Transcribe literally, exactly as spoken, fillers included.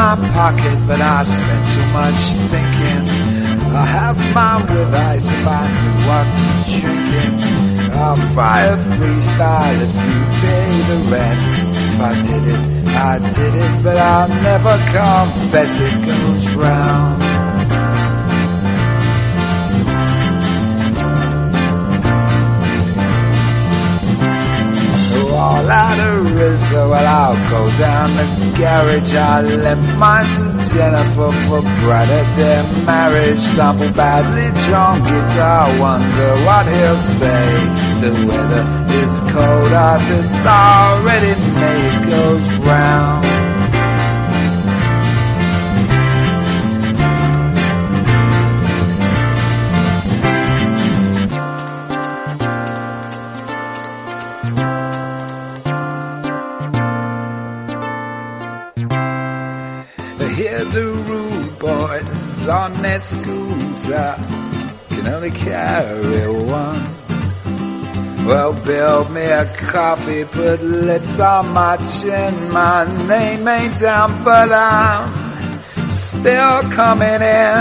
my pocket, but I spent too much thinking. I'll have mine with ice if I knew what to drink in. I'll fire freestyle if you pay the rent. If I did it, I did it, but I'll never confess it goes round. All out of Rizla, well I'll go down the garage. I lent mine to Jennifer for brighter their marriage. Sample badly drawn guitar, wonder what he'll say. The weather is cold as it's already made, it goes round. Hear the rude boys on their scooter, can only carry one. Well, build me a coffee, put lips on my chin. My name ain't down, but I'm still coming in.